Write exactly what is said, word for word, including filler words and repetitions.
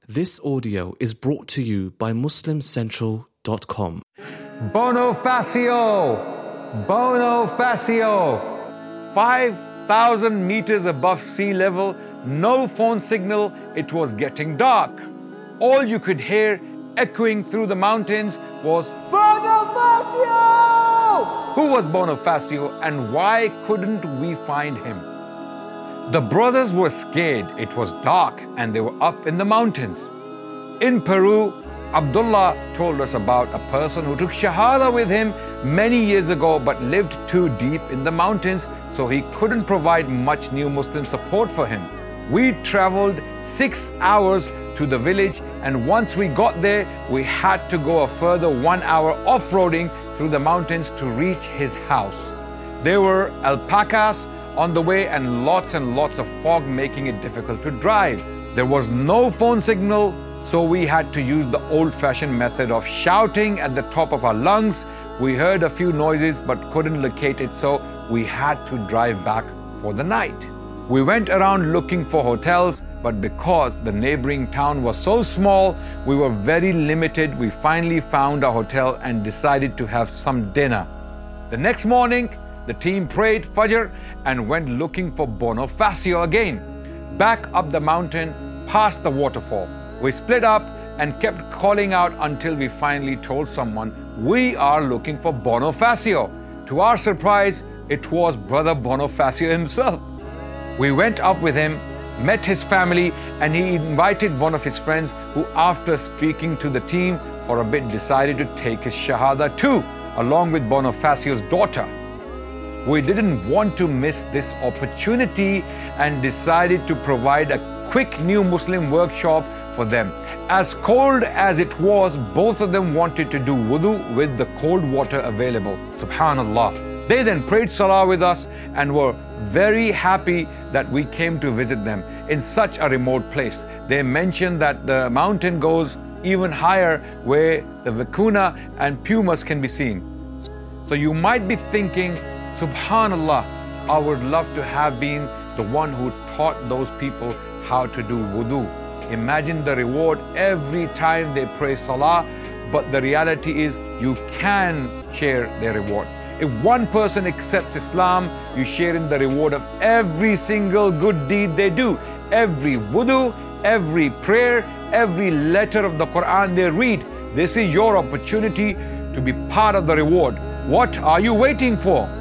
This audio is brought to you by Muslim Central dot com. Bonifacio! Bonifacio! five thousand meters above sea level, no phone signal, it was getting dark. All you could hear echoing through the mountains was Bonifacio! Who was Bonifacio and why couldn't we find him? The brothers were scared. It was dark and they were up in the mountains. In Peru, Abdullah told us about a person who took Shahada with him many years ago but lived too deep in the mountains, so he couldn't provide much new Muslim support for him. We traveled six hours to the village, and once we got there, we had to go a further one hour off-roading through the mountains to reach his house. There were alpacas on the way and lots and lots of fog, making it difficult to drive. There was no phone signal, so we had to use the old-fashioned method of shouting at the top of our lungs. We heard a few noises but couldn't locate it, so we had to drive back for the night. We went around looking for hotels, but because the neighboring town was so small, we were very limited. We finally found a hotel and decided to have some dinner. The next morning, the team prayed Fajr and went looking for Bonifacio again. Back up the mountain, past the waterfall. We split up and kept calling out until we finally told someone, we are looking for Bonifacio. To our surprise, it was Brother Bonifacio himself. We went up with him, met his family, and he invited one of his friends who, after speaking to the team for a bit, decided to take his Shahada too, along with Bonifacio's daughter. We didn't want to miss this opportunity and decided to provide a quick new Muslim workshop for them. As cold as it was, both of them wanted to do wudu with the cold water available. Subhanallah. They then prayed salah with us and were very happy that we came to visit them in such a remote place. They mentioned that the mountain goes even higher where the vicuna and pumas can be seen. So you might be thinking, Subhanallah, I would love to have been the one who taught those people how to do wudu. Imagine the reward every time they pray salah, but the reality is you can share their reward. If one person accepts Islam, you share in the reward of every single good deed they do. Every wudu, every prayer, every letter of the Quran they read. This is your opportunity to be part of the reward. What are you waiting for?